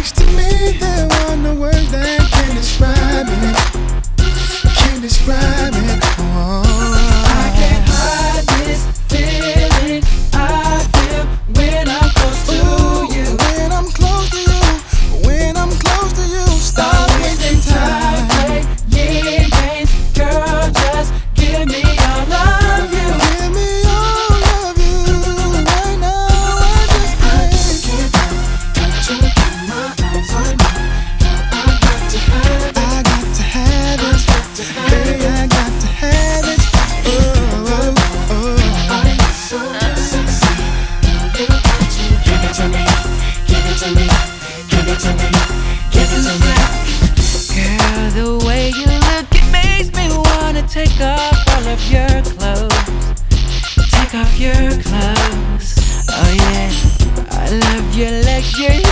next to me, there are no words that can describe it. Can't describe it. I can't hide this feeling I feel when I'm close to you. When I'm close to you, when I'm close to you, stop wasting time. Playing games, girl, just give me all of you. Give me all of you right now. I just can't get my eyes on you. I got to have it. I got to have it. Baby, I got to have it. Oh, oh, oh. I'm so sexy. Give it to me. Give it to me. Give it to me. Give it to me. Girl, the way you look, it makes me wanna take off all of your clothes. Take off your clothes. Oh yeah, I love your legs, your